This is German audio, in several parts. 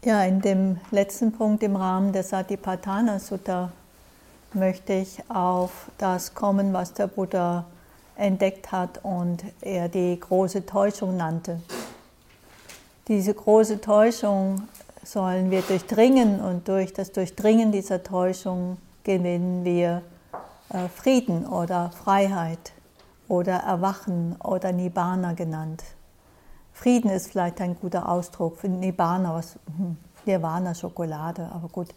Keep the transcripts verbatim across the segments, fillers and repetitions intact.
Ja, in dem letzten Punkt im Rahmen der Satipatthana Sutta möchte ich auf das kommen, was der Buddha entdeckt hat und er die große Täuschung nannte. Diese große Täuschung sollen wir durchdringen und durch das Durchdringen dieser Täuschung gewinnen wir äh, Frieden oder Freiheit oder Erwachen oder Nibbana genannt. Frieden ist vielleicht ein guter Ausdruck für Nibbana, was Nirvana, Schokolade, aber gut.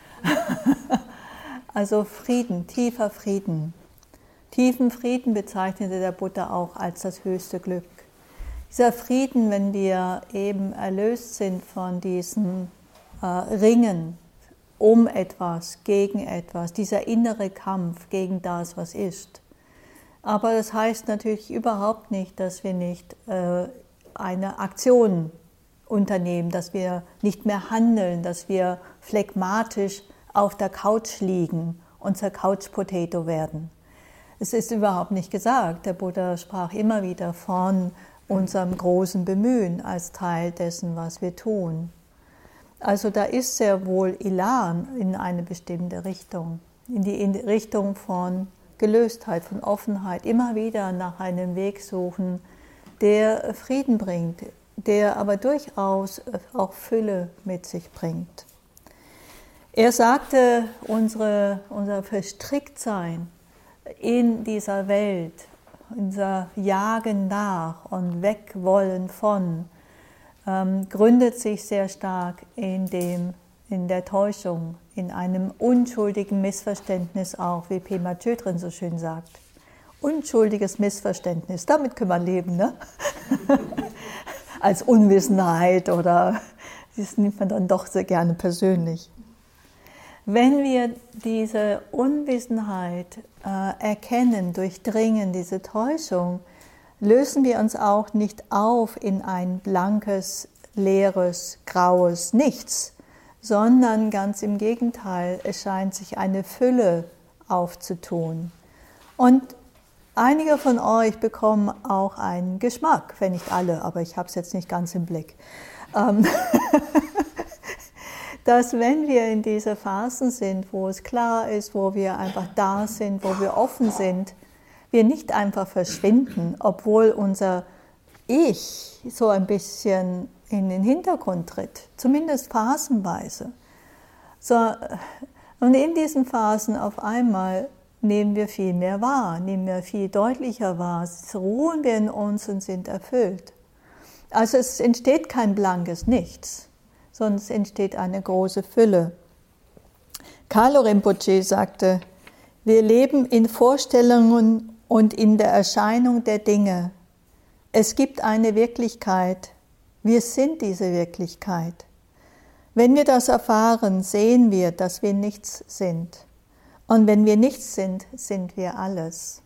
Also Frieden, tiefer Frieden. Tiefen Frieden bezeichnete der Buddha auch als das höchste Glück. Dieser Frieden, wenn wir eben erlöst sind von diesen äh, Ringen um etwas, gegen etwas, dieser innere Kampf gegen das, was ist. Aber das heißt natürlich überhaupt nicht, dass wir nicht äh, eine Aktion unternehmen, dass wir nicht mehr handeln, dass wir phlegmatisch auf der Couch liegen und zur Couch Potato werden. Es ist überhaupt nicht gesagt. Der Buddha sprach immer wieder von unserem großen Bemühen als Teil dessen, was wir tun. Also da ist sehr wohl Elan in eine bestimmte Richtung, in die Richtung von Gelöstheit, von Offenheit, immer wieder nach einem Weg suchen, der Frieden bringt, der aber durchaus auch Fülle mit sich bringt. Er sagte, unsere, unser Verstricktsein in dieser Welt, unser Jagen nach und Wegwollen von, ähm, gründet sich sehr stark in, dem, in der Täuschung, in einem unschuldigen Missverständnis auch, wie Pema Chodron so schön sagt. Unschuldiges Missverständnis, damit können wir leben, ne? Als Unwissenheit oder das nimmt man dann doch sehr gerne persönlich. Wenn wir diese Unwissenheit äh, erkennen, durchdringen, diese Täuschung, lösen wir uns auch nicht auf in ein blankes, leeres, graues Nichts, sondern ganz im Gegenteil, es scheint sich eine Fülle aufzutun. Und einige von euch bekommen auch einen Geschmack, wenn nicht alle, aber ich habe es jetzt nicht ganz im Blick, ähm dass wenn wir in diese Phasen sind, wo es klar ist, wo wir einfach da sind, wo wir offen sind, wir nicht einfach verschwinden, obwohl unser Ich so ein bisschen in den Hintergrund tritt, zumindest phasenweise. So, und in diesen Phasen auf einmal nehmen wir viel mehr wahr, nehmen wir viel deutlicher wahr, ruhen wir in uns und sind erfüllt. Also es entsteht kein blankes Nichts, sondern es entsteht eine große Fülle. Kalu Rinpoche sagte, wir leben in Vorstellungen und in der Erscheinung der Dinge. Es gibt eine Wirklichkeit, wir sind diese Wirklichkeit. Wenn wir das erfahren, sehen wir, dass wir nichts sind. Und wenn wir nichts sind, sind wir alles.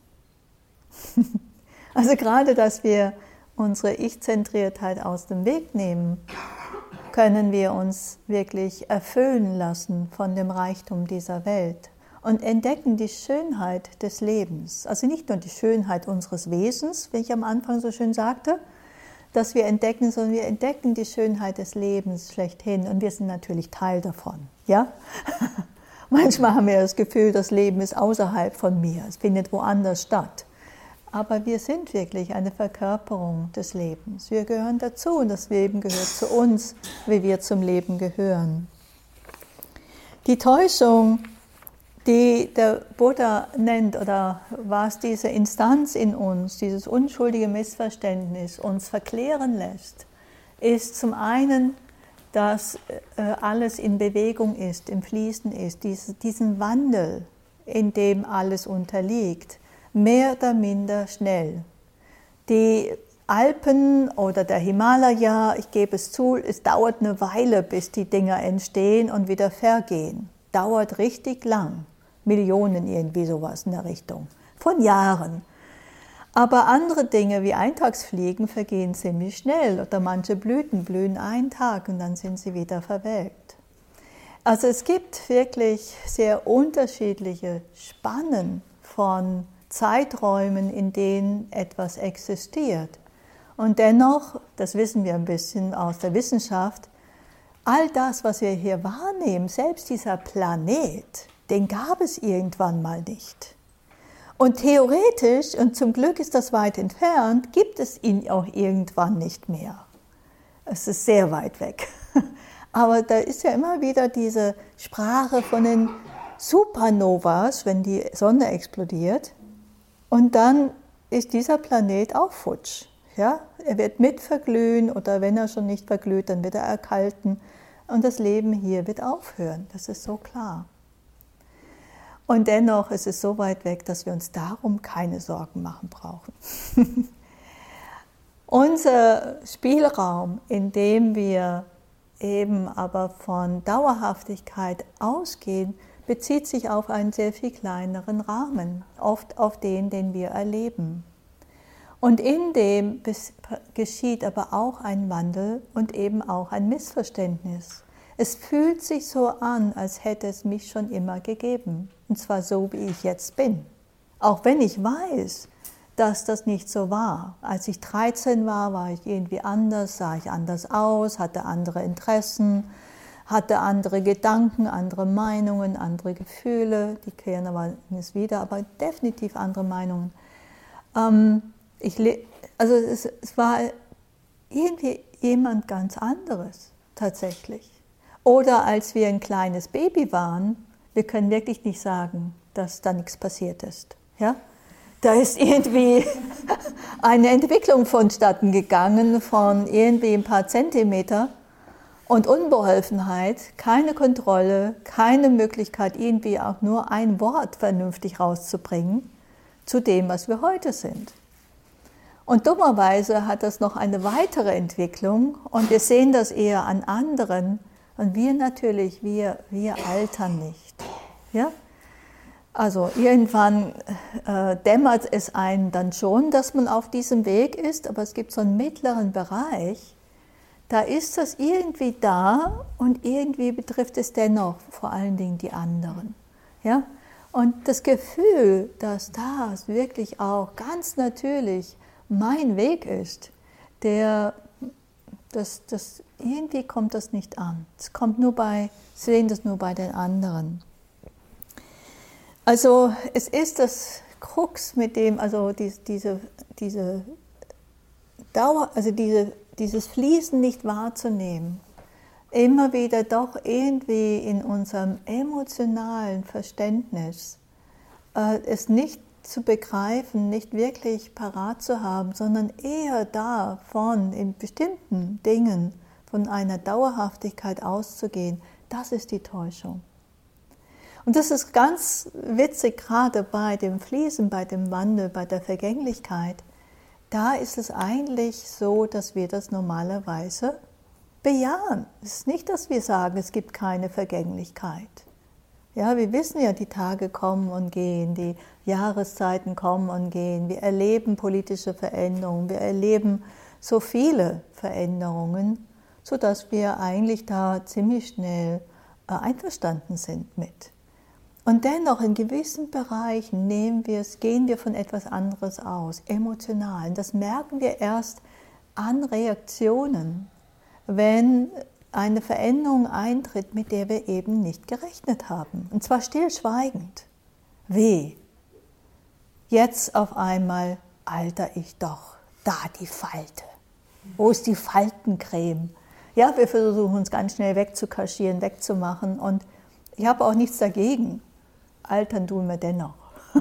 Also gerade, dass wir unsere Ich-Zentriertheit aus dem Weg nehmen, können wir uns wirklich erfüllen lassen von dem Reichtum dieser Welt und entdecken die Schönheit des Lebens. Also nicht nur die Schönheit unseres Wesens, wie ich am Anfang so schön sagte, dass wir entdecken, sondern wir entdecken die Schönheit des Lebens schlechthin und wir sind natürlich Teil davon. Ja? Manchmal haben wir das Gefühl, das Leben ist außerhalb von mir, es findet woanders statt. Aber wir sind wirklich eine Verkörperung des Lebens. Wir gehören dazu und das Leben gehört zu uns, wie wir zum Leben gehören. Die Täuschung, die der Buddha nennt, oder was diese Instanz in uns, dieses unschuldige Missverständnis uns verklären lässt, ist zum einen, dass alles in Bewegung ist, im Fließen ist, diesen Wandel, in dem alles unterliegt, mehr oder minder schnell. Die Alpen oder der Himalaya, ich gebe es zu, es dauert eine Weile, bis die Dinger entstehen und wieder vergehen. Dauert richtig lang. Millionen irgendwie sowas in der Richtung. Von Jahren. Aber andere Dinge wie Eintagsfliegen vergehen ziemlich schnell oder manche Blüten blühen einen Tag und dann sind sie wieder verwelkt. Also es gibt wirklich sehr unterschiedliche Spannen von Zeiträumen, in denen etwas existiert. Und dennoch, das wissen wir ein bisschen aus der Wissenschaft, all das, was wir hier wahrnehmen, selbst dieser Planet, den gab es irgendwann mal nicht. Und theoretisch, und zum Glück ist das weit entfernt, gibt es ihn auch irgendwann nicht mehr. Es ist sehr weit weg. Aber da ist ja immer wieder diese Sprache von den Supernovas, wenn die Sonne explodiert. Und dann ist dieser Planet auch futsch. Ja? Er wird mitverglühen oder wenn er schon nicht verglüht, dann wird er erkalten. Und das Leben hier wird aufhören. Das ist so klar. Und dennoch ist es so weit weg, dass wir uns darum keine Sorgen machen brauchen. Unser Spielraum, in dem wir eben aber von Dauerhaftigkeit ausgehen, bezieht sich auf einen sehr viel kleineren Rahmen, oft auf den, den wir erleben. Und in dem geschieht aber auch ein Wandel und eben auch ein Missverständnis. Es fühlt sich so an, als hätte es mich schon immer gegeben. Und zwar so, wie ich jetzt bin. Auch wenn ich weiß, dass das nicht so war. Als ich dreizehn war, war ich irgendwie anders, sah ich anders aus, hatte andere Interessen, hatte andere Gedanken, andere Meinungen, andere Gefühle. Die kehren aber nicht wieder, aber definitiv andere Meinungen. Ähm, ich, also es, es war irgendwie jemand ganz anderes, tatsächlich. Oder als wir ein kleines Baby waren, wir können wirklich nicht sagen, dass da nichts passiert ist. Ja? Da ist irgendwie eine Entwicklung vonstatten gegangen von irgendwie ein paar Zentimeter und Unbeholfenheit, keine Kontrolle, keine Möglichkeit, irgendwie auch nur ein Wort vernünftig rauszubringen zu dem, was wir heute sind. Und dummerweise hat das noch eine weitere Entwicklung und wir sehen das eher an anderen und wir natürlich, wir, wir altern nicht. Ja? Also irgendwann äh, dämmert es einem dann schon, dass man auf diesem Weg ist, aber es gibt so einen mittleren Bereich, da ist das irgendwie da und irgendwie betrifft es dennoch vor allen Dingen die anderen. Ja? Und das Gefühl, dass das wirklich auch ganz natürlich mein Weg ist, der, das, das, irgendwie kommt das nicht an. Es kommt nur bei, sehen das nur bei den anderen. Also es ist das Krux mit dem, also die, diese, diese Dauer, also diese, dieses Fließen nicht wahrzunehmen, immer wieder doch irgendwie in unserem emotionalen Verständnis äh, es nicht zu begreifen, nicht wirklich parat zu haben, sondern eher davon, in bestimmten Dingen von einer Dauerhaftigkeit auszugehen, das ist die Täuschung. Und das ist ganz witzig, gerade bei dem Fließen, bei dem Wandel, bei der Vergänglichkeit. Da ist es eigentlich so, dass wir das normalerweise bejahen. Es ist nicht, dass wir sagen, es gibt keine Vergänglichkeit. Ja, wir wissen ja, die Tage kommen und gehen, die Jahreszeiten kommen und gehen. Wir erleben politische Veränderungen, wir erleben so viele Veränderungen, sodass wir eigentlich da ziemlich schnell einverstanden sind mit. Und dennoch in gewissen Bereichen nehmen wir es, gehen wir von etwas anderes aus, emotional. Und das merken wir erst an Reaktionen, wenn eine Veränderung eintritt, mit der wir eben nicht gerechnet haben. Und zwar stillschweigend. Wie? Jetzt auf einmal alter ich doch. Da die Falte. Wo ist die Faltencreme? Ja, wir versuchen uns ganz schnell wegzukaschieren, wegzumachen. Und ich habe auch nichts dagegen. Altern tun wir dennoch.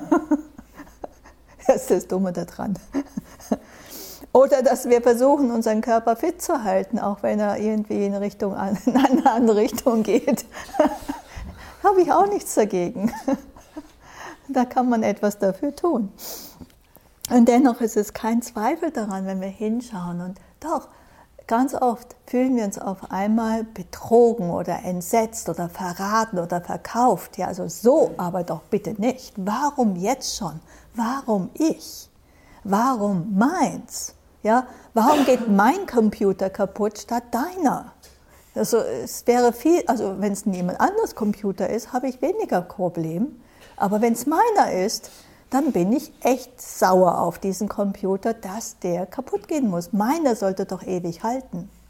Das ist das Dumme daran. Oder dass wir versuchen, unseren Körper fit zu halten, auch wenn er irgendwie in, Richtung, in eine andere Richtung geht. Habe ich auch nichts dagegen. Da kann man etwas dafür tun. Und dennoch ist es kein Zweifel daran, wenn wir hinschauen. Und doch, ganz oft fühlen wir uns auf einmal betrogen oder entsetzt oder verraten oder verkauft. Ja, also so aber doch bitte nicht. Warum jetzt schon? Warum ich? Warum meins? Ja, warum geht mein Computer kaputt statt deiner? Also es wäre viel, also wenn es niemand anderes Computer ist, habe ich weniger Problem. Aber wenn es meiner ist, dann bin ich echt sauer auf diesen Computer, dass der kaputt gehen muss. Meiner sollte doch ewig halten.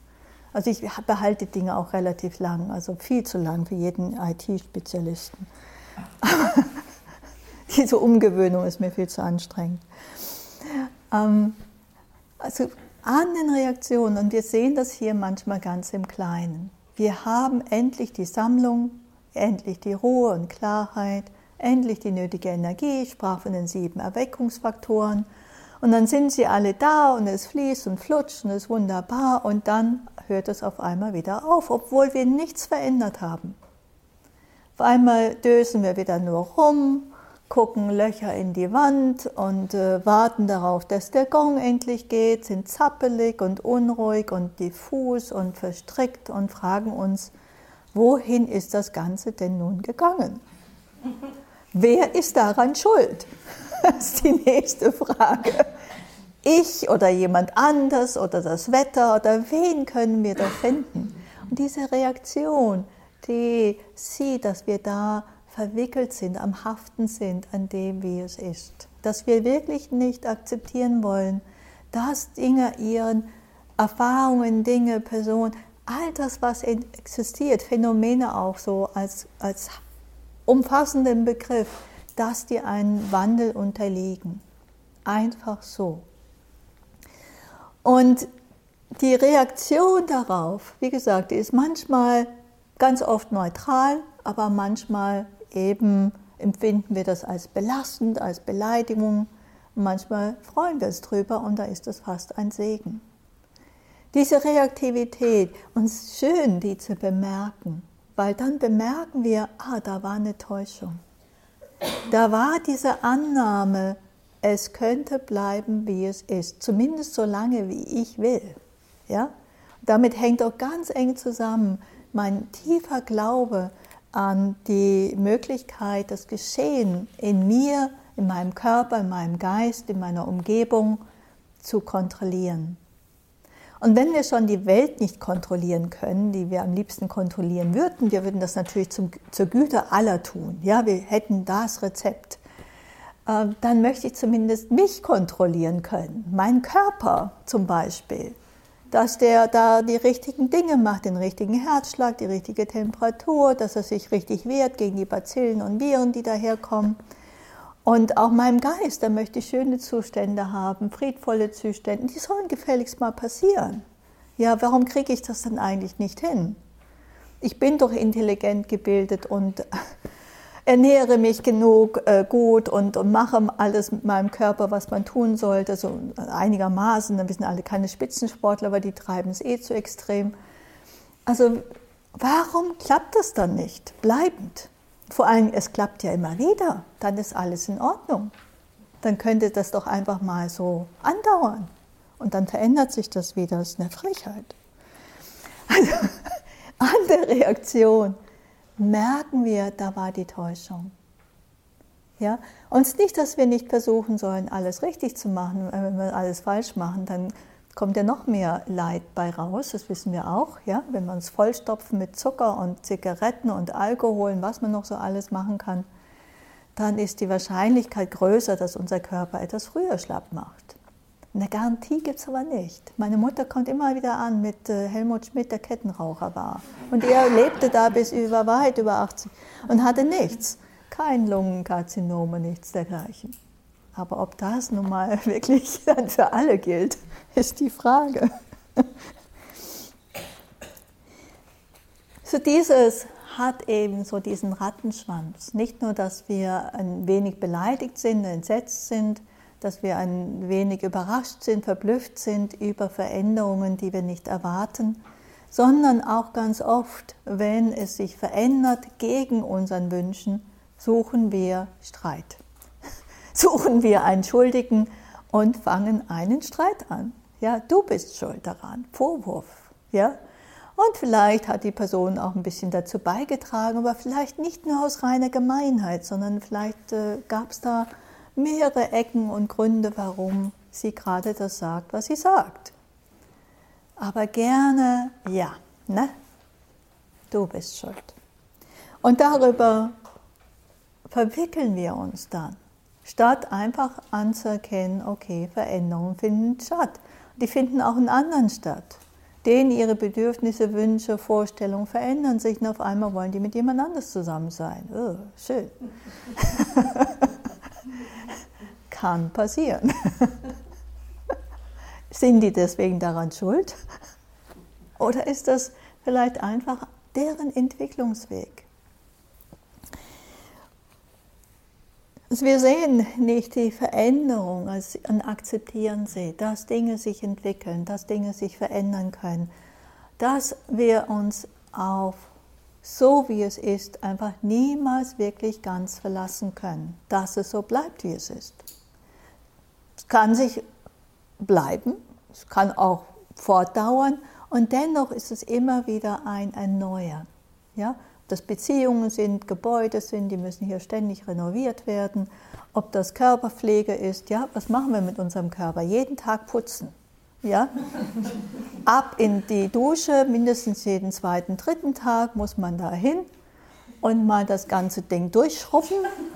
Also ich behalte Dinge auch relativ lang, also viel zu lang für jeden I T-Spezialisten. Aber diese Umgewöhnung ist mir viel zu anstrengend. Ähm, also an den Reaktionen, und wir sehen das hier manchmal ganz im Kleinen. Wir haben endlich die Sammlung, endlich die Ruhe und Klarheit, endlich die nötige Energie. Ich sprach von den sieben Erweckungsfaktoren. Und dann sind sie alle da und es fließt und flutscht und es ist wunderbar. Und dann hört es auf einmal wieder auf, obwohl wir nichts verändert haben. Auf einmal dösen wir wieder nur rum, gucken Löcher in die Wand und äh, warten darauf, dass der Gong endlich geht, sind zappelig und unruhig und diffus und verstrickt und fragen uns, wohin ist das Ganze denn nun gegangen? Wer ist daran schuld? Das ist die nächste Frage. Ich oder jemand anders oder das Wetter oder wen können wir da finden? Und diese Reaktion, die sieht, dass wir da verwickelt sind, am Haften sind an dem, wie es ist. Dass wir wirklich nicht akzeptieren wollen, dass Dinge ihren Erfahrungen, Dinge, Personen, all das, was existiert, Phänomene auch so als, als umfassenden Begriff, dass die einen Wandel unterliegen. Einfach so. Und die Reaktion darauf, wie gesagt, die ist manchmal ganz oft neutral, aber manchmal eben empfinden wir das als belastend, als Beleidigung. Und manchmal freuen wir uns drüber und da ist es fast ein Segen. Diese Reaktivität, uns schön, die zu bemerken, weil dann bemerken wir, ah, da war eine Täuschung. Da war diese Annahme, es könnte bleiben, wie es ist, zumindest so lange, wie ich will. Ja? Damit hängt auch ganz eng zusammen mein tiefer Glaube an die Möglichkeit, das Geschehen in mir, in meinem Körper, in meinem Geist, in meiner Umgebung zu kontrollieren. Und wenn wir schon die Welt nicht kontrollieren können, die wir am liebsten kontrollieren würden, wir würden das natürlich zum, zur Güte aller tun. Ja, wir hätten das Rezept. Äh, dann möchte ich zumindest mich kontrollieren können, meinen Körper zum Beispiel. Dass der da die richtigen Dinge macht, den richtigen Herzschlag, die richtige Temperatur, dass er sich richtig wehrt gegen die Bazillen und Viren, die daherkommen. Und auch meinem Geist, da möchte ich schöne Zustände haben, friedvolle Zustände, die sollen gefälligst mal passieren. Ja, warum kriege ich das dann eigentlich nicht hin? Ich bin doch intelligent gebildet und ernähre mich genug äh, gut und, und mache alles mit meinem Körper, was man tun sollte, so einigermaßen. Wir sind alle keine Spitzensportler, aber die treiben es eh zu extrem. Also warum klappt das dann nicht, bleibend? Vor allem, es klappt ja immer wieder, dann ist alles in Ordnung. Dann könnte das doch einfach mal so andauern und dann verändert sich das wieder, das ist eine Frechheit. Also an der Reaktion merken wir, da war die Täuschung. Ja? Und nicht, dass wir nicht versuchen sollen, alles richtig zu machen. Wenn wir alles falsch machen, dann kommt ja noch mehr Leid bei raus, das wissen wir auch. Ja? Wenn wir uns vollstopfen mit Zucker und Zigaretten und Alkohol und was man noch so alles machen kann, dann ist die Wahrscheinlichkeit größer, dass unser Körper etwas früher schlapp macht. Eine Garantie gibt es aber nicht. Meine Mutter kommt immer wieder an mit äh, Helmut Schmidt, der Kettenraucher war. Und er lebte da bis über weit über achtzig und hatte nichts. Kein Lungenkarzinom und nichts dergleichen. Aber ob das nun mal wirklich dann für alle gilt, ist die Frage. So dieses hat eben so diesen Rattenschwanz. Nicht nur, dass wir ein wenig beleidigt sind, entsetzt sind, dass wir ein wenig überrascht sind, verblüfft sind über Veränderungen, die wir nicht erwarten, sondern auch ganz oft, wenn es sich verändert gegen unseren Wünschen, suchen wir Streit. Suchen wir einen Schuldigen und fangen einen Streit an. Ja, du bist schuld daran, Vorwurf. Ja? Und vielleicht hat die Person auch ein bisschen dazu beigetragen, aber vielleicht nicht nur aus reiner Gemeinheit, sondern vielleicht äh, gab es da mehrere Ecken und Gründe, warum sie gerade das sagt, was sie sagt. Aber gerne, ja, ne? Du bist schuld. Und darüber verwickeln wir uns dann, statt einfach anzuerkennen, okay, Veränderungen finden statt. Die finden auch in anderen statt. denen ihre Bedürfnisse, Wünsche, Vorstellungen verändern sich und auf einmal wollen die mit jemand anders zusammen sein. Oh, schön. Kann passieren. Sind die deswegen daran schuld? Oder ist das vielleicht einfach deren Entwicklungsweg? Also wir sehen nicht die Veränderung und akzeptieren sie, dass Dinge sich entwickeln, dass Dinge sich verändern können, dass wir uns auf so wie es ist einfach niemals wirklich ganz verlassen können, dass es so bleibt, wie es ist. Es kann sich bleiben, es kann auch fortdauern und dennoch ist es immer wieder ein Erneuern. Ja? Ob das Beziehungen sind, Gebäude sind, die müssen hier ständig renoviert werden. Ob das Körperpflege ist, ja, was machen wir mit unserem Körper? Jeden Tag putzen. Ja? Ab in die Dusche, mindestens jeden zweiten, dritten Tag muss man da hin und mal das ganze Ding durchschrubben,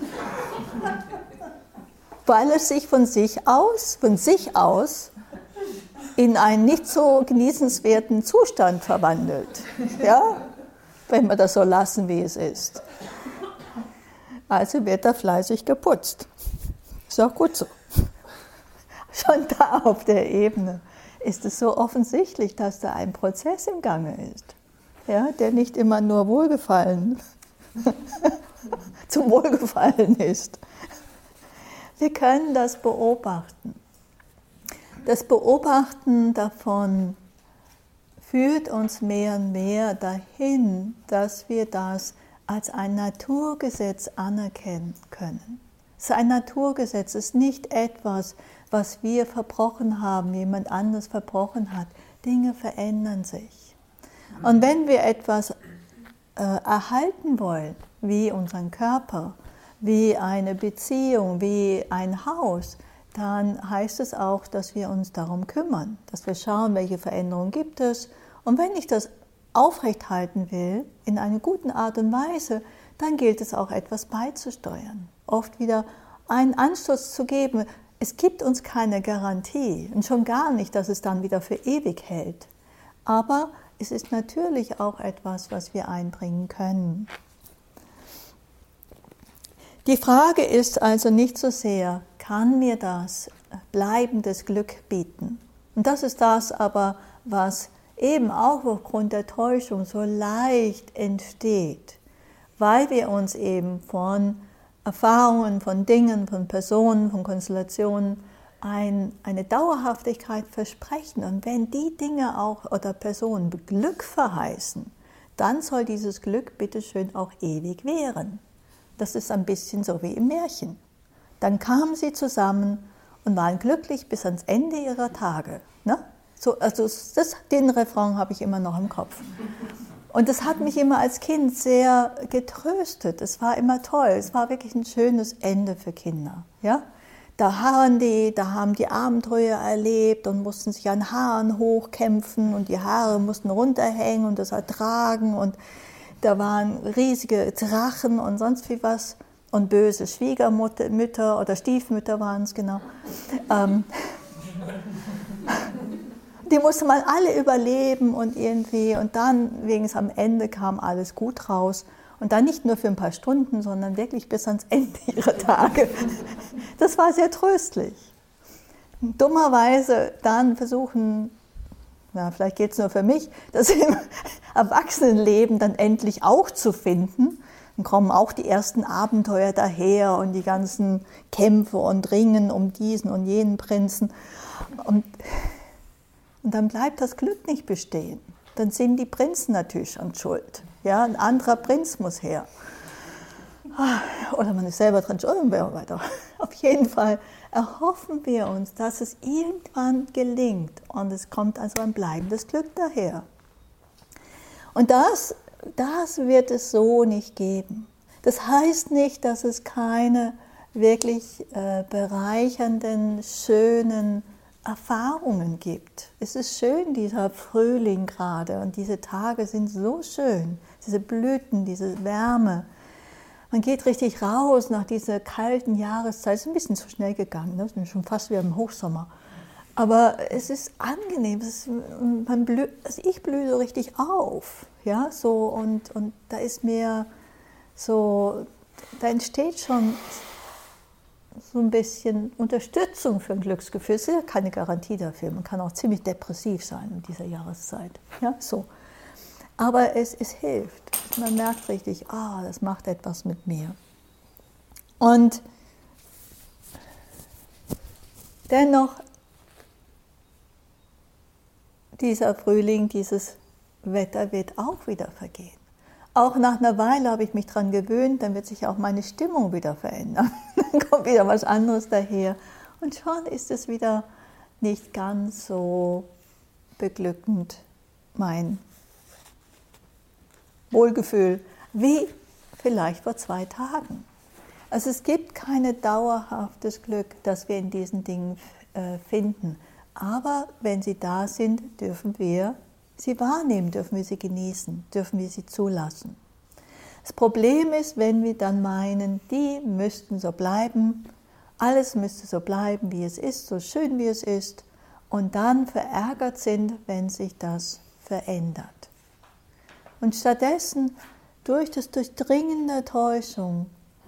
weil es sich von sich aus, von sich aus in einen nicht so genießenswerten Zustand verwandelt. Ja? Wenn wir das so lassen, wie es ist. Also wird da fleißig geputzt. Ist auch gut so. Schon da auf der Ebene ist es so offensichtlich, dass da ein Prozess im Gange ist, ja, der nicht immer nur Wohlgefallen zum Wohlgefallen ist. Wir können das beobachten. Das Beobachten davon führt uns mehr und mehr dahin, dass wir das als ein Naturgesetz anerkennen können. Es ist ein Naturgesetz, es ist nicht etwas, was wir verbrochen haben, jemand anderes verbrochen hat. Dinge verändern sich. Und wenn wir etwas äh, erhalten wollen, wie unseren Körper, wie eine Beziehung, wie ein Haus, dann heißt es auch, dass wir uns darum kümmern, dass wir schauen, welche Veränderungen gibt es. Und wenn ich das aufrechthalten will, in einer guten Art und Weise, dann gilt es auch, etwas beizusteuern. Oft wieder einen Anstoß zu geben. Es gibt uns keine Garantie und schon gar nicht, dass es dann wieder für ewig hält. Aber es ist natürlich auch etwas, was wir einbringen können. Die Frage ist also nicht so sehr, kann mir das bleibendes Glück bieten? Und das ist das aber, was eben auch aufgrund der Täuschung so leicht entsteht, weil wir uns eben von Erfahrungen, von Dingen, von Personen, von Konstellationen ein, eine Dauerhaftigkeit versprechen. Und wenn die Dinge auch oder Personen Glück verheißen, dann soll dieses Glück bitteschön auch ewig währen. Das ist ein bisschen so wie im Märchen. Dann kamen sie zusammen und waren glücklich bis ans Ende ihrer Tage. Ne? So, also das, den Refrain habe ich immer noch im Kopf. Und das hat mich immer als Kind sehr getröstet. Es war immer toll. Es war wirklich ein schönes Ende für Kinder. Ja? Da harren die, da haben die Abenteuer erlebt und mussten sich an Haaren hochkämpfen und die Haare mussten runterhängen und das ertragen. Und da waren riesige Drachen und sonst wie was. Und böse Schwiegermütter oder Stiefmütter waren es, genau. Ähm, die musste man alle überleben und irgendwie, und dann, wegen es am Ende kam alles gut raus. Und dann nicht nur für ein paar Stunden, sondern wirklich bis ans Ende ihrer Tage. Das war sehr tröstlich. Dummerweise dann versuchen, ja, vielleicht geht es nur für mich, das im Erwachsenenleben dann endlich auch zu finden. Dann kommen auch die ersten Abenteuer daher und die ganzen Kämpfe und Ringen um diesen und jenen Prinzen. Und, und dann bleibt das Glück nicht bestehen. Dann sind die Prinzen natürlich an Schuld. Ja, ein anderer Prinz muss her. Oder man ist selber dran schuld und weiter. Auf jeden Fall erhoffen wir uns, dass es irgendwann gelingt. Und es kommt also ein bleibendes Glück daher. Und das, das wird es so nicht geben. Das heißt nicht, dass es keine wirklich äh, bereichernden, schönen Erfahrungen gibt. Es ist schön, dieser Frühling gerade, und diese Tage sind so schön, diese Blüten, diese Wärme. Man geht richtig raus nach dieser kalten Jahreszeit. Es ist ein bisschen zu schnell gegangen, ne? Es ist schon fast wie im Hochsommer. Aber es ist angenehm, es ist, man blüht, also ich blühe so richtig auf, ja, so, und, und da ist mir so, da entsteht schon so ein bisschen Unterstützung für ein Glücksgefühl. Es ist ja keine Garantie dafür, man kann auch ziemlich depressiv sein in dieser Jahreszeit, ja, so. Aber es, es hilft, man merkt richtig, ah, das macht etwas mit mir. Und dennoch, dieser Frühling, dieses Wetter wird auch wieder vergehen. Auch nach einer Weile habe ich mich daran gewöhnt, dann wird sich auch meine Stimmung wieder verändern. Dann kommt wieder was anderes daher. Und schon ist es wieder nicht ganz so beglückend, mein Wohlgefühl, wie vielleicht vor zwei Tagen. Also es gibt kein dauerhaftes Glück, das wir in diesen Dingen äh, finden. Aber wenn sie da sind, dürfen wir sie wahrnehmen, dürfen wir sie genießen, dürfen wir sie zulassen. Das Problem ist, wenn wir dann meinen, die müssten so bleiben, alles müsste so bleiben, wie es ist, so schön wie es ist, und dann verärgert sind, wenn sich das verändert. Und stattdessen durch das Durchdringen der Täuschung,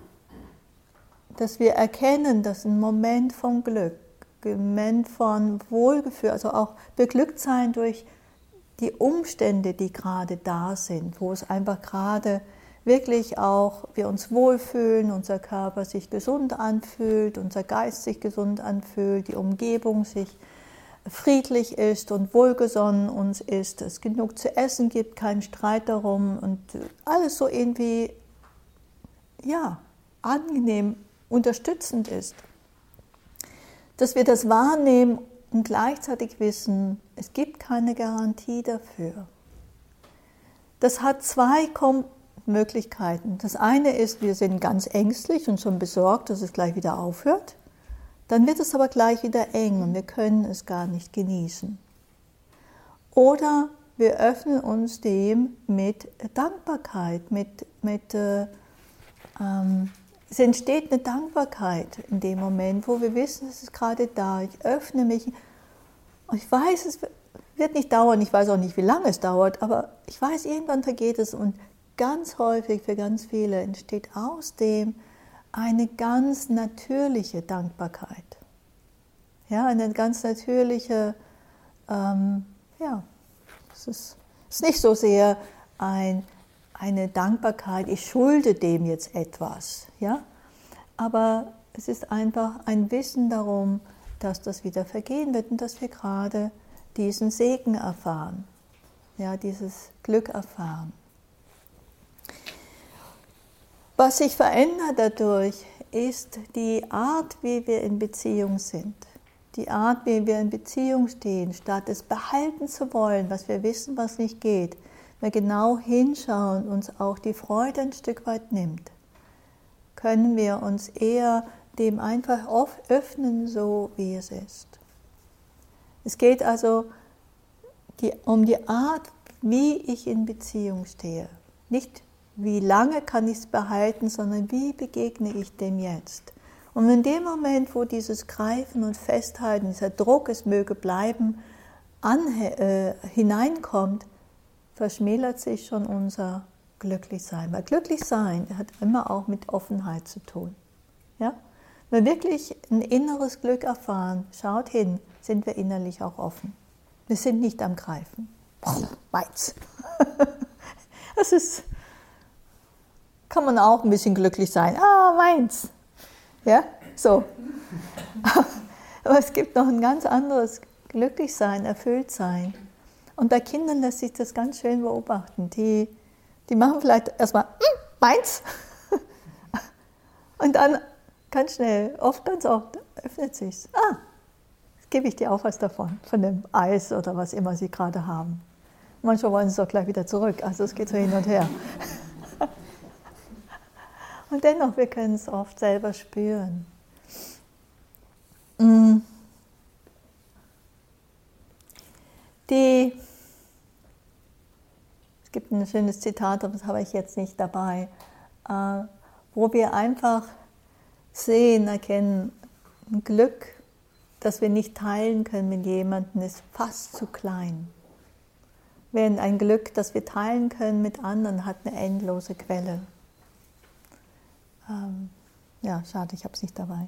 dass wir erkennen, dass ein Moment von Glück, Moment von Wohlgefühl, also auch beglückt sein durch die Umstände, die gerade da sind, wo es einfach gerade wirklich auch wir uns wohlfühlen, unser Körper sich gesund anfühlt, unser Geist sich gesund anfühlt, die Umgebung sich friedlich ist und wohlgesonnen uns ist, es genug zu essen gibt, keinen Streit darum und alles so irgendwie, ja, angenehm, unterstützend ist. Dass wir das wahrnehmen und gleichzeitig wissen, es gibt keine Garantie dafür. Das hat zwei Möglichkeiten. Das eine ist, wir sind ganz ängstlich und schon besorgt, dass es gleich wieder aufhört. Dann wird es aber gleich wieder eng und wir können es gar nicht genießen. Oder wir öffnen uns dem mit Dankbarkeit, mit, mit äh, ähm, es entsteht eine Dankbarkeit in dem Moment, wo wir wissen, es ist gerade da. Ich öffne mich. Und ich weiß, es wird nicht dauern. Ich weiß auch nicht, wie lange es dauert. Aber ich weiß, irgendwann vergeht es. Und ganz häufig, für ganz viele, entsteht aus dem eine ganz natürliche Dankbarkeit. Ja, eine ganz natürliche, ähm, ja, es ist, es ist nicht so sehr ein eine Dankbarkeit, ich schulde dem jetzt etwas, ja? Aber es ist einfach ein Wissen darum, dass das wieder vergehen wird und dass wir gerade diesen Segen erfahren, ja, dieses Glück erfahren. Was sich verändert dadurch, ist die Art, wie wir in Beziehung sind, die Art, wie wir in Beziehung stehen, statt es behalten zu wollen, was wir wissen, was nicht geht. Wenn wir genau hinschauen, uns auch die Freude ein Stück weit nimmt, können wir uns eher dem einfach öffnen, so wie es ist. Es geht also die, um die Art, wie ich in Beziehung stehe. Nicht wie lange kann ich es behalten, sondern wie begegne ich dem jetzt. Und in dem Moment, wo dieses Greifen und Festhalten, dieser Druck, es möge bleiben, an, äh, hineinkommt, verschmälert sich schon unser Glücklichsein. Weil Glücklichsein hat immer auch mit Offenheit zu tun. Ja? Wenn wir wirklich ein inneres Glück erfahren, schaut hin, sind wir innerlich auch offen. Wir sind nicht am Greifen. Meins. Das ist, kann man auch ein bisschen glücklich sein. Ah, meins. Ja, so. Aber es gibt noch ein ganz anderes Glücklichsein, Erfülltsein. Und bei Kindern lässt sich das ganz schön beobachten. Die, die machen vielleicht erstmal, mm, meins. Und dann ganz schnell, oft, ganz oft, öffnet sich's. Ah, jetzt gebe ich dir auch was davon, von dem Eis oder was immer sie gerade haben. Manchmal wollen sie es auch gleich wieder zurück, also es geht so hin und her. Und dennoch, wir können es oft selber spüren. Die, es gibt ein schönes Zitat, aber das habe ich jetzt nicht dabei, äh, wo wir einfach sehen, erkennen, ein Glück, das wir nicht teilen können mit jemandem, ist fast zu klein. Während ein Glück, das wir teilen können mit anderen, hat eine endlose Quelle. Ähm, ja, schade, ich habe es nicht dabei.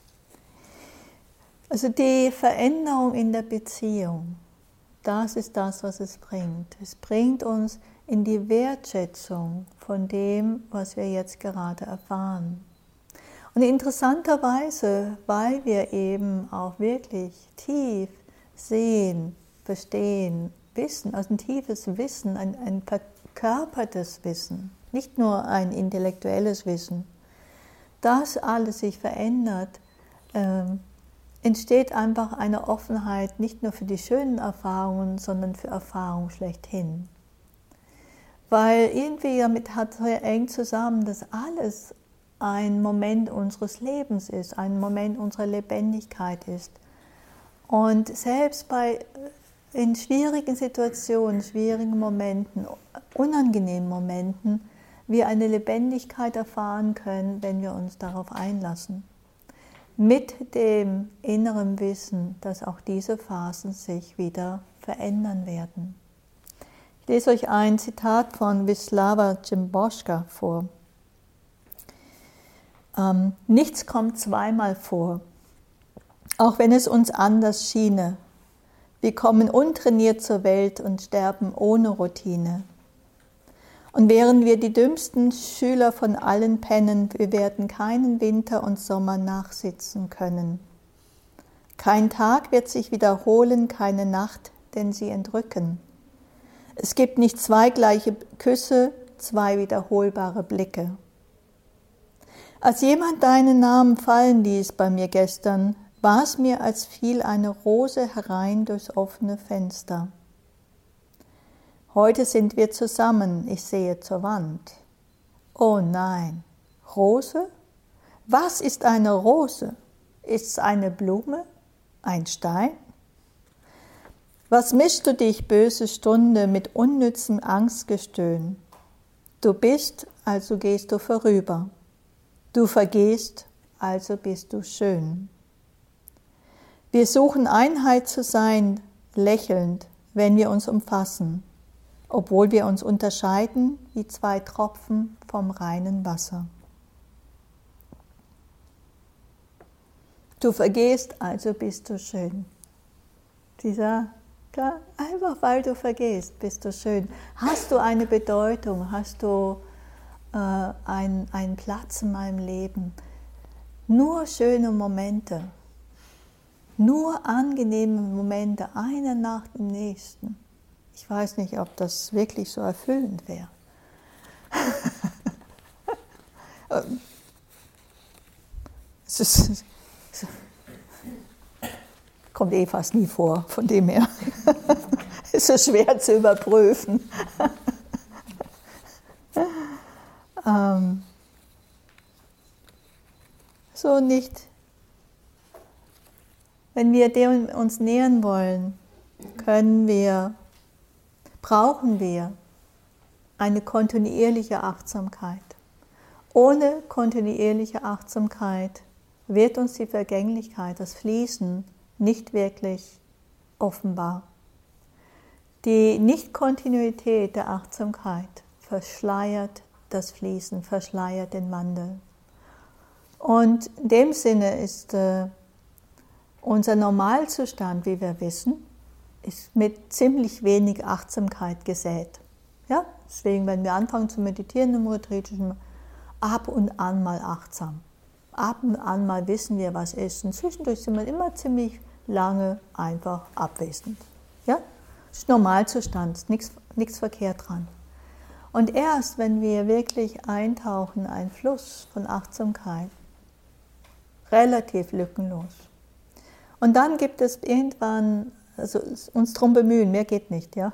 Also die Veränderung in der Beziehung, das ist das, was es bringt. Es bringt uns in die Wertschätzung von dem, was wir jetzt gerade erfahren. Und interessanterweise, weil wir eben auch wirklich tief sehen, verstehen, wissen, also ein tiefes Wissen, ein, ein verkörpertes Wissen, nicht nur ein intellektuelles Wissen, das alles sich verändert, ähm, entsteht einfach eine Offenheit nicht nur für die schönen Erfahrungen, sondern für Erfahrungen schlechthin. Weil irgendwie damit hat sehr eng zusammen, dass alles ein Moment unseres Lebens ist, ein Moment unserer Lebendigkeit ist. Und selbst bei in schwierigen Situationen, schwierigen Momenten, unangenehmen Momenten, wir eine Lebendigkeit erfahren können, wenn wir uns darauf einlassen. Mit dem inneren Wissen, dass auch diese Phasen sich wieder verändern werden. Ich lese euch ein Zitat von Wisława Szymborska vor. Ähm, nichts kommt zweimal vor, auch wenn es uns anders schiene. Wir kommen untrainiert zur Welt und sterben ohne Routine. Und während wir die dümmsten Schüler von allen pennen, wir werden keinen Winter und Sommer nachsitzen können. Kein Tag wird sich wiederholen, keine Nacht, denn sie entrücken. Es gibt nicht zwei gleiche Küsse, zwei wiederholbare Blicke. Als jemand deinen Namen fallen ließ bei mir gestern, war es mir, als fiel eine Rose herein durchs offene Fenster. Heute sind wir zusammen, ich sehe zur Wand. Oh nein, Rose? Was ist eine Rose? Ist es eine Blume? Ein Stein? Was mischst du dich, böse Stunde, mit unnützem Angstgestöhn? Du bist, also gehst du vorüber. Du vergehst, also bist du schön. Wir suchen Einheit zu sein, lächelnd, wenn wir uns umfassen, obwohl wir uns unterscheiden wie zwei Tropfen vom reinen Wasser. Du vergehst, also bist du schön. Dieser, klar, einfach weil du vergehst, bist du schön. Hast du eine Bedeutung, hast du äh, einen, einen Platz in meinem Leben? Nur schöne Momente. Nur angenehme Momente, eine nach dem nächsten. Ich weiß nicht, ob das wirklich so erfüllend wäre. Es ist, es kommt eh fast nie vor, von dem her. Es ist so schwer zu überprüfen. ähm, so nicht. Wenn wir dem uns nähern wollen, können wir, brauchen wir eine kontinuierliche Achtsamkeit. Ohne kontinuierliche Achtsamkeit wird uns die Vergänglichkeit, das Fließen, nicht wirklich offenbar. Die Nichtkontinuität der Achtsamkeit verschleiert das Fließen, verschleiert den Wandel. Und in dem Sinne ist äh, unser Normalzustand, wie wir wissen, ist mit ziemlich wenig Achtsamkeit gesät. Ja? Deswegen, wenn wir anfangen zu meditieren im Retreat, ab und an mal achtsam. Ab und an mal wissen wir, was ist. Und zwischendurch sind wir immer ziemlich lange einfach abwesend. Ja? Das ist Normalzustand, ist nichts, nichts verkehrt dran. Und erst, wenn wir wirklich eintauchen, ein Fluss von Achtsamkeit, relativ lückenlos. Und dann gibt es irgendwann, also uns drum bemühen, mehr geht nicht, ja.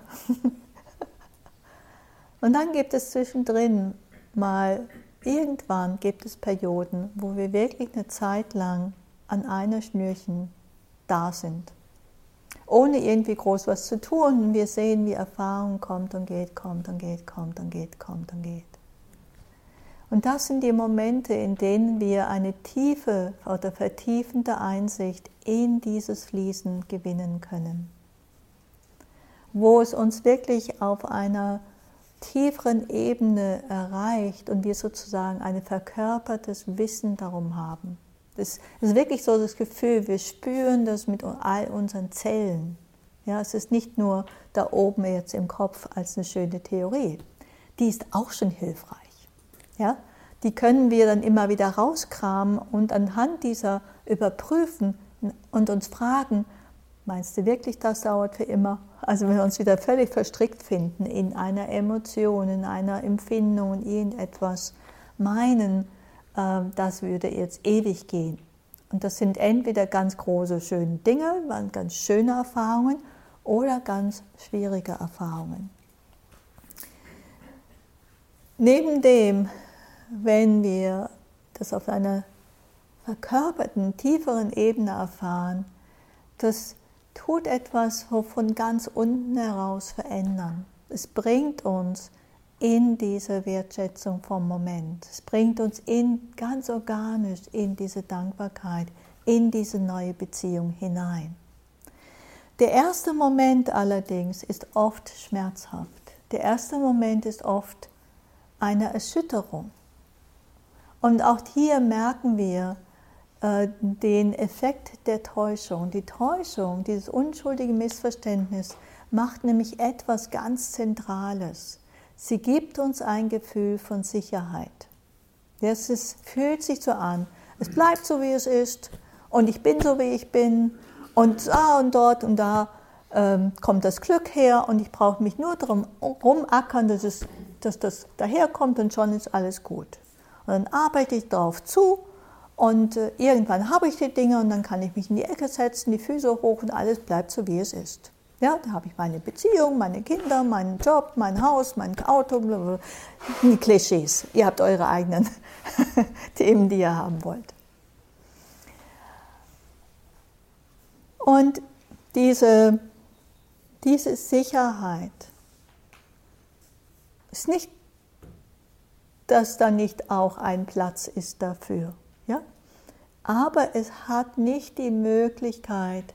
Und dann gibt es zwischendrin mal, irgendwann gibt es Perioden, wo wir wirklich eine Zeit lang an einer Schnürchen da sind. Ohne irgendwie groß was zu tun. Und wir sehen, wie Erfahrung kommt und geht, kommt und geht, kommt und geht, kommt und geht. Und das sind die Momente, in denen wir eine tiefe oder vertiefende Einsicht in dieses Fließen gewinnen können. Wo es uns wirklich auf einer tieferen Ebene erreicht und wir sozusagen ein verkörpertes Wissen darum haben. Das ist wirklich so das Gefühl, wir spüren das mit all unseren Zellen. Ja, es ist nicht nur da oben jetzt im Kopf als eine schöne Theorie. Die ist auch schon hilfreich. Ja? Die können wir dann immer wieder rauskramen und anhand dieser überprüfen und uns fragen, meinst du wirklich, das dauert für immer? Also wenn wir uns wieder völlig verstrickt finden in einer Emotion, in einer Empfindung, in irgendetwas, meinen, äh, das würde jetzt ewig gehen. Und das sind entweder ganz große, schöne Dinge, ganz schöne Erfahrungen oder ganz schwierige Erfahrungen. Neben dem, wenn wir das auf einer verkörperten, tieferen Ebene erfahren, das tut etwas von ganz unten heraus verändern. Es bringt uns in diese Wertschätzung vom Moment. Es bringt uns in, ganz organisch in diese Dankbarkeit, in diese neue Beziehung hinein. Der erste Moment allerdings ist oft schmerzhaft. Der erste Moment ist oft eine Erschütterung. Und auch hier merken wir äh, den Effekt der Täuschung. Die Täuschung, dieses unschuldige Missverständnis, macht nämlich etwas ganz Zentrales. Sie gibt uns ein Gefühl von Sicherheit. Es ist, fühlt sich so an, es bleibt so, wie es ist und ich bin so, wie ich bin und da und dort und da ähm, kommt das Glück her und ich brauche mich nur darum rumackern, dass, es, dass das daherkommt und schon ist alles gut. Und dann arbeite ich darauf zu und äh, irgendwann habe ich die Dinge und dann kann ich mich in die Ecke setzen, die Füße hoch und alles bleibt so, wie es ist. Ja, da habe ich meine Beziehung, meine Kinder, meinen Job, mein Haus, mein Auto, blablabla. Die Klischees. Ihr habt eure eigenen Themen, die ihr haben wollt. Und diese, diese Sicherheit ist nicht, dass da nicht auch ein Platz ist dafür. Ja? Aber es hat nicht die Möglichkeit,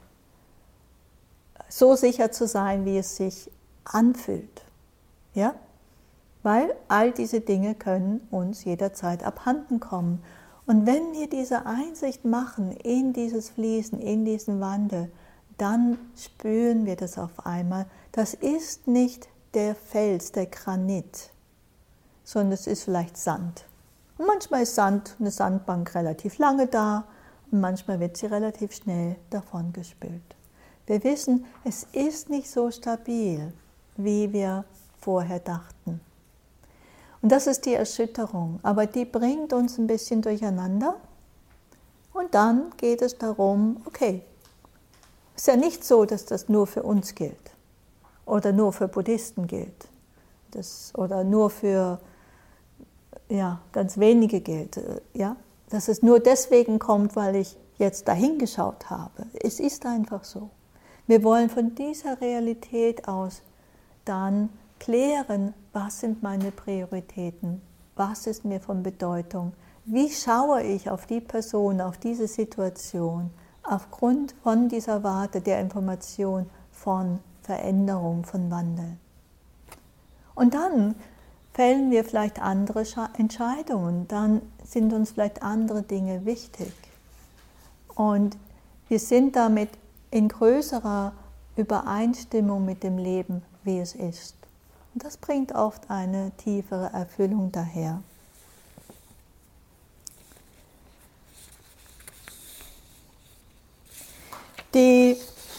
so sicher zu sein, wie es sich anfühlt. Ja? Weil all diese Dinge können uns jederzeit abhanden kommen. Und wenn wir diese Einsicht machen in dieses Fließen, in diesen Wandel, dann spüren wir das auf einmal. Das ist nicht der Fels, der Granit, sondern es ist vielleicht Sand. Und manchmal ist Sand, eine Sandbank relativ lange da und manchmal wird sie relativ schnell davon gespült. Wir wissen, es ist nicht so stabil, wie wir vorher dachten. Und das ist die Erschütterung, aber die bringt uns ein bisschen durcheinander. Und dann geht es darum, okay, es ist ja nicht so, dass das nur für uns gilt oder nur für Buddhisten gilt das, oder nur für ja, ganz wenige gilt, ja? Dass es nur deswegen kommt, weil ich jetzt dahin geschaut habe. Es ist einfach so. Wir wollen von dieser Realität aus dann klären, was sind meine Prioritäten, was ist mir von Bedeutung, wie schaue ich auf die Person, auf diese Situation, aufgrund von dieser Warte der Information von Veränderung, von Wandel. Und dann fällen wir vielleicht andere Entscheidungen, dann sind uns vielleicht andere Dinge wichtig. Und wir sind damit in größerer Übereinstimmung mit dem Leben, wie es ist. Und das bringt oft eine tiefere Erfüllung daher. Die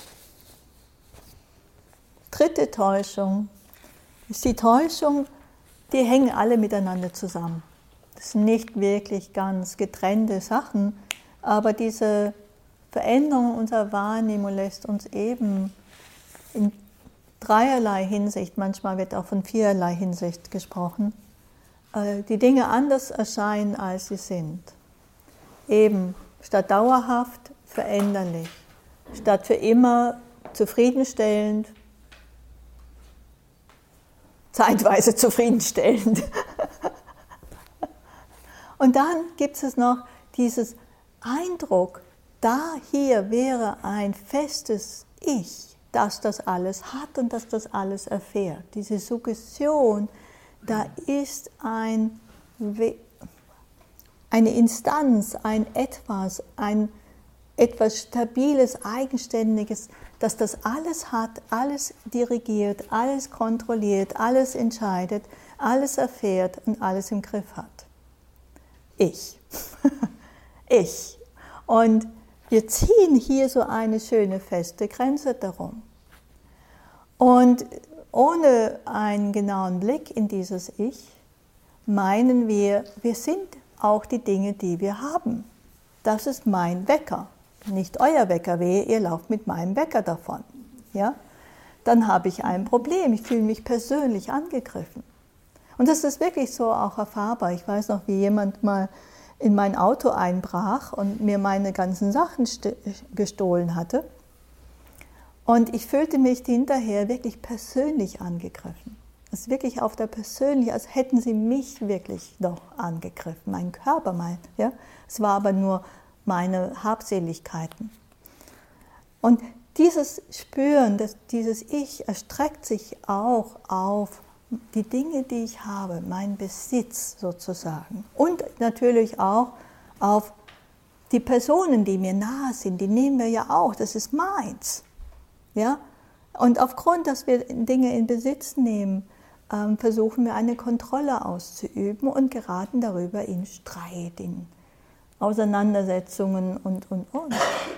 dritte Täuschung ist die Täuschung, die hängen alle miteinander zusammen. Das sind nicht wirklich ganz getrennte Sachen, aber diese Veränderung unserer Wahrnehmung lässt uns eben in dreierlei Hinsicht, manchmal wird auch von viererlei Hinsicht gesprochen, die Dinge anders erscheinen, als sie sind. Eben statt dauerhaft veränderlich, statt für immer zufriedenstellend, zeitweise zufriedenstellend. Und dann gibt es noch dieses Eindruck, da hier wäre ein festes Ich, das das alles hat und das das alles erfährt. Diese Suggestion, da ist ein, eine Instanz, ein Etwas, ein etwas Stabiles, Eigenständiges, das das alles hat, alles dirigiert, alles kontrolliert, alles entscheidet, alles erfährt und alles im Griff hat. Ich. Ich. Und wir ziehen hier so eine schöne feste Grenze darum. Und ohne einen genauen Blick in dieses Ich meinen wir, wir sind auch die Dinge, die wir haben. Das ist mein Wecker, nicht euer Wecker, wehe, ihr lauft mit meinem Wecker davon. Ja? Dann habe ich ein Problem, ich fühle mich persönlich angegriffen. Und das ist wirklich so auch erfahrbar. Ich weiß noch, wie jemand mal in mein Auto einbrach und mir meine ganzen Sachen gestohlen hatte. Und ich fühlte mich hinterher wirklich persönlich angegriffen. Es ist wirklich auf der persönlichen, als hätten sie mich wirklich noch angegriffen, meinen Körper mal. Ja? Es war aber nur meine Habseligkeiten. Und dieses Spüren, das, dieses Ich erstreckt sich auch auf die Dinge, die ich habe, mein Besitz sozusagen. Und natürlich auch auf die Personen, die mir nahe sind, die nehmen wir ja auch, das ist meins. Ja? Und aufgrund, dass wir Dinge in Besitz nehmen, ähm, versuchen wir eine Kontrolle auszuüben und geraten darüber in Streit, in Auseinandersetzungen und, und, und.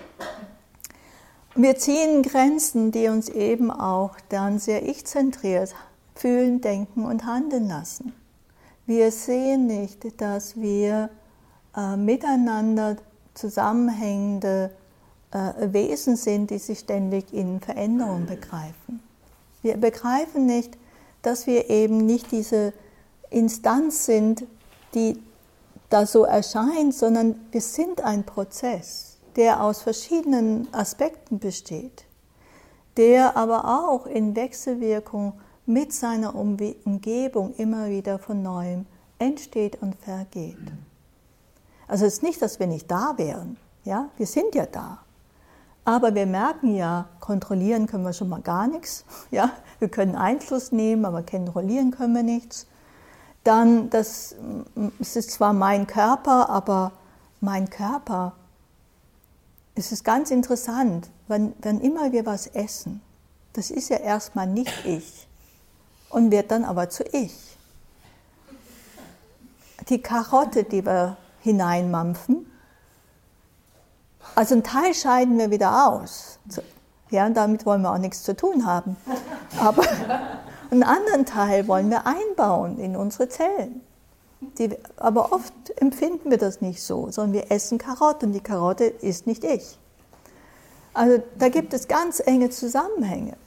Wir ziehen Grenzen, die uns eben auch dann sehr ich-zentriert fühlen, denken und handeln lassen. Wir sehen nicht, dass wir äh, miteinander zusammenhängende äh, Wesen sind, die sich ständig in Veränderung begreifen. Wir begreifen nicht, dass wir eben nicht diese Instanz sind, die da so erscheint, sondern wir sind ein Prozess, der aus verschiedenen Aspekten besteht, der aber auch in Wechselwirkung mit seiner Umgebung immer wieder von Neuem entsteht und vergeht. Also es ist nicht, dass wir nicht da wären, ja? Wir sind ja da. Aber wir merken ja, kontrollieren können wir schon mal gar nichts. Ja? Wir können Einfluss nehmen, aber kontrollieren können wir nichts. Dann, das, es ist zwar mein Körper, aber mein Körper, es ist ganz interessant, wenn, wenn immer wir was essen, das ist ja erstmal nicht ich. Und wird dann aber zu ich. Die Karotte, die wir hineinmampfen, also einen Teil scheiden wir wieder aus. Ja, und damit wollen wir auch nichts zu tun haben. Aber einen anderen Teil wollen wir einbauen in unsere Zellen. Die, aber oft empfinden wir das nicht so, sondern wir essen Karotte und die Karotte ist nicht ich. Also da gibt es ganz enge Zusammenhänge.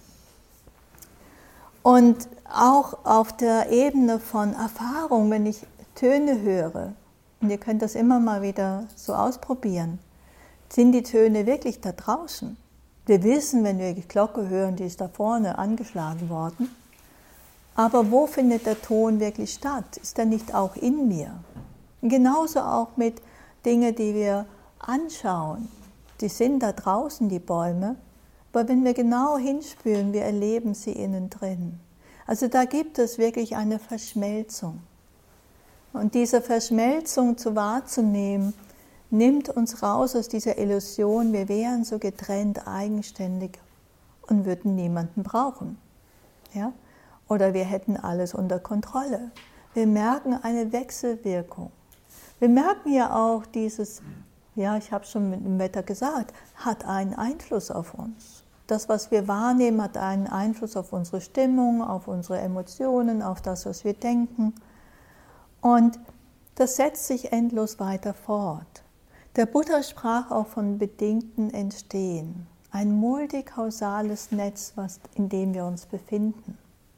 Und auch auf der Ebene von Erfahrung, wenn ich Töne höre, und ihr könnt das immer mal wieder so ausprobieren, sind die Töne wirklich da draußen? Wir wissen, wenn wir die Glocke hören, die ist da vorne angeschlagen worden. Aber wo findet der Ton wirklich statt? Ist er nicht auch in mir? Und genauso auch mit Dingen, die wir anschauen. Die sind da draußen, die Bäume. Aber wenn wir genau hinspüren, wir erleben sie innen drin. Also da gibt es wirklich eine Verschmelzung. Und diese Verschmelzung zu wahrzunehmen, nimmt uns raus aus dieser Illusion, wir wären so getrennt, eigenständig und würden niemanden brauchen. Ja? Oder wir hätten alles unter Kontrolle. Wir merken eine Wechselwirkung. Wir merken ja auch dieses, ja, ich habe schon mit dem Wetter gesagt, hat einen Einfluss auf uns. Das, was wir wahrnehmen, hat einen Einfluss auf unsere Stimmung, auf unsere Emotionen, auf das, was wir denken. Und das setzt sich endlos weiter fort. Der Buddha sprach auch von bedingten Entstehen, ein multikausales Netz, was, in dem wir uns befinden.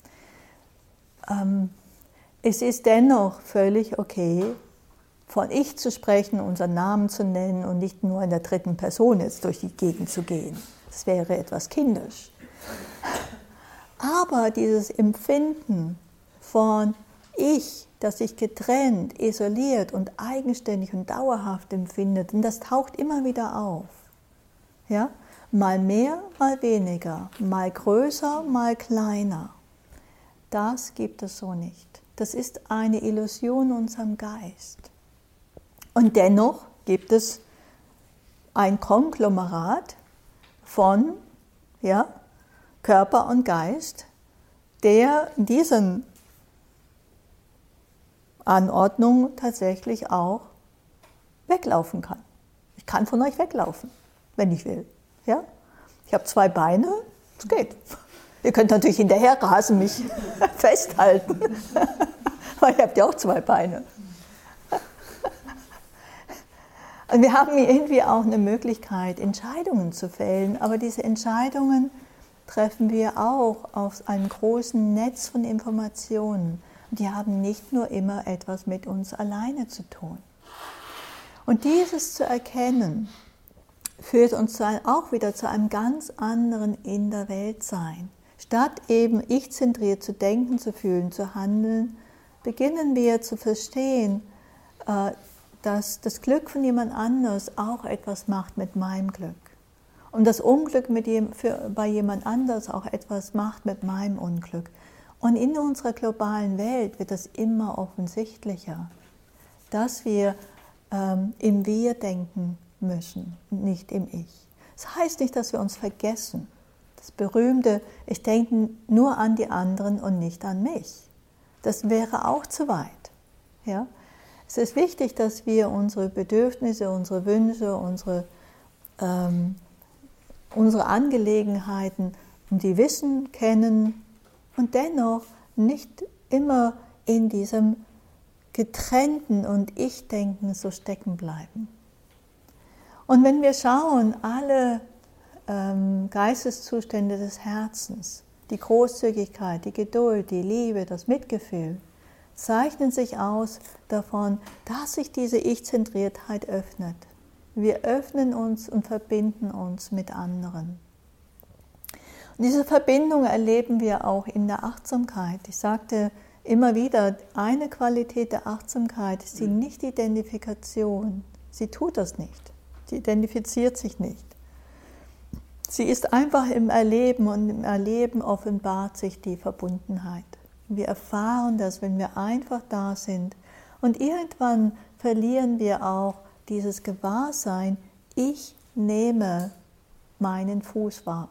Ähm, es ist dennoch völlig okay, von Ich zu sprechen, unseren Namen zu nennen und nicht nur in der dritten Person jetzt durch die Gegend zu gehen. Das wäre etwas kindisch. Aber dieses Empfinden von Ich, das sich getrennt, isoliert und eigenständig und dauerhaft empfindet, und das taucht immer wieder auf. Ja? Mal mehr, mal weniger, mal größer, mal kleiner. Das gibt es so nicht. Das ist eine Illusion in unserem Geist. Und dennoch gibt es ein Konglomerat von ja, Körper und Geist, der in diesen Anordnungen tatsächlich auch weglaufen kann. Ich kann von euch weglaufen, wenn ich will. Ja? Ich habe zwei Beine, es geht. Ihr könnt natürlich hinterher rasen, mich festhalten, weil ihr habt ja auch zwei Beine. Und wir haben irgendwie auch eine Möglichkeit, Entscheidungen zu fällen, aber diese Entscheidungen treffen wir auch auf einem großen Netz von Informationen. Und die haben nicht nur immer etwas mit uns alleine zu tun. Und dieses zu erkennen, führt uns auch wieder zu einem ganz anderen In der Welt sein. Statt eben ich-zentriert zu denken, zu fühlen, zu handeln, beginnen wir zu verstehen, dass das Glück von jemand anders auch etwas macht mit meinem Glück. Und das Unglück mit jem, für, bei jemand anders auch etwas macht mit meinem Unglück. Und in unserer globalen Welt wird das immer offensichtlicher, dass wir ähm, im Wir denken müssen, nicht im Ich. Das heißt nicht, dass wir uns vergessen. Das berühmte, ich denke nur an die anderen und nicht an mich. Das wäre auch zu weit. Ja? Es ist wichtig, dass wir unsere Bedürfnisse, unsere Wünsche, unsere, ähm, unsere Angelegenheiten, die wissen, kennen und dennoch nicht immer in diesem getrennten und Ich-Denken so stecken bleiben. Und wenn wir schauen, alle ähm, Geisteszustände des Herzens, die Großzügigkeit, die Geduld, die Liebe, das Mitgefühl, zeichnen sich aus davon, dass sich diese Ich-Zentriertheit öffnet. Wir öffnen uns und verbinden uns mit anderen. Und diese Verbindung erleben wir auch in der Achtsamkeit. Ich sagte immer wieder, eine Qualität der Achtsamkeit ist die Nicht-Identifikation. Sie tut das nicht. Sie identifiziert sich nicht. Sie ist einfach im Erleben und im Erleben offenbart sich die Verbundenheit. Wir erfahren das, wenn wir einfach da sind. Und irgendwann verlieren wir auch dieses Gewahrsein, ich nehme meinen Fuß wahr.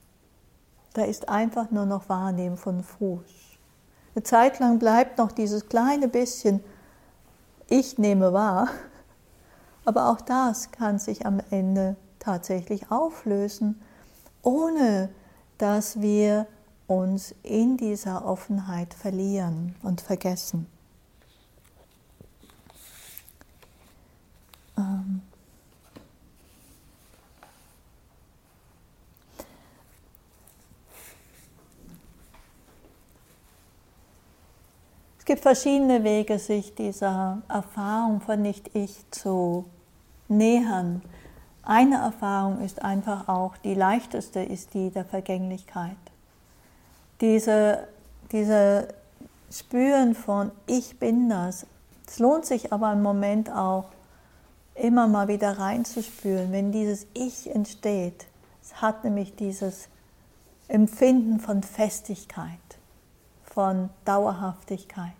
Da ist einfach nur noch Wahrnehmen von Fuß. Eine Zeit lang bleibt noch dieses kleine bisschen, ich nehme wahr, aber auch das kann sich am Ende tatsächlich auflösen, ohne dass wir uns in dieser Offenheit verlieren und vergessen. Ähm es gibt verschiedene Wege, sich dieser Erfahrung von Nicht-Ich zu nähern. Eine Erfahrung ist einfach auch, die leichteste ist die der Vergänglichkeit. Diese, diese Spüren von ich bin das, es lohnt sich aber im Moment auch, immer mal wieder reinzuspüren, wenn dieses Ich entsteht. Es hat nämlich dieses Empfinden von Festigkeit, von Dauerhaftigkeit.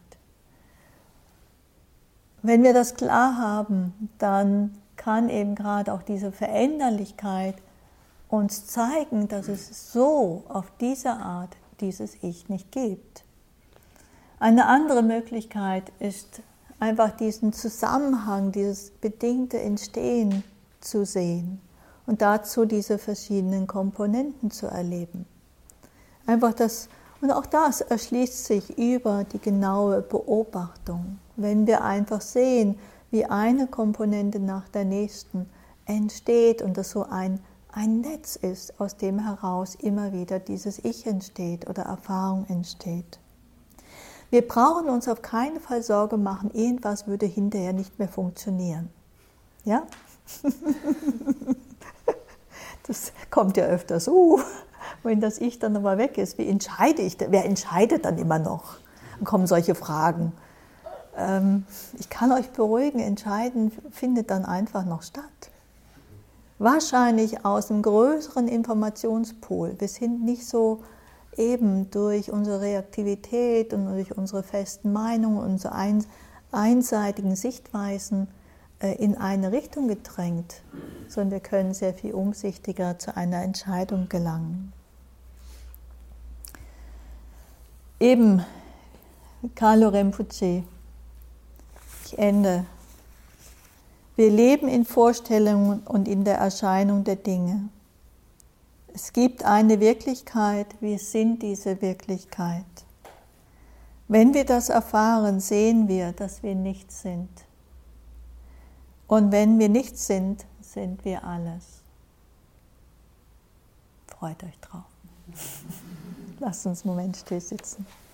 Wenn wir das klar haben, dann kann eben gerade auch diese Veränderlichkeit uns zeigen, dass es so auf diese Art dieses Ich nicht gibt. Eine andere Möglichkeit ist einfach diesen Zusammenhang, dieses bedingte Entstehen zu sehen und dazu diese verschiedenen Komponenten zu erleben. Einfach das, und auch das erschließt sich über die genaue Beobachtung. Wenn wir einfach sehen, wie eine Komponente nach der nächsten entsteht und das so ein, ein Netz ist, aus dem heraus immer wieder dieses Ich entsteht oder Erfahrung entsteht. Wir brauchen uns auf keinen Fall Sorge machen, irgendwas würde hinterher nicht mehr funktionieren. Ja? Das kommt ja öfters, uh, wenn das Ich dann aber weg ist, wie entscheide ich, wer entscheidet dann immer noch? Dann kommen solche Fragen. Ähm, ich kann euch beruhigen, Entscheiden findet dann einfach noch statt. Wahrscheinlich aus einem größeren Informationspool. Wir sind nicht so eben durch unsere Reaktivität und durch unsere festen Meinungen, unsere einseitigen Sichtweisen in eine Richtung gedrängt, sondern wir können sehr viel umsichtiger zu einer Entscheidung gelangen. Eben, Carlo Rinpoche, ich ende. Wir leben in Vorstellungen und in der Erscheinung der Dinge. Es gibt eine Wirklichkeit, wir sind diese Wirklichkeit. Wenn wir das erfahren, sehen wir, dass wir nichts sind. Und wenn wir nichts sind, sind wir alles. Freut euch drauf. Lasst uns einen Moment still sitzen.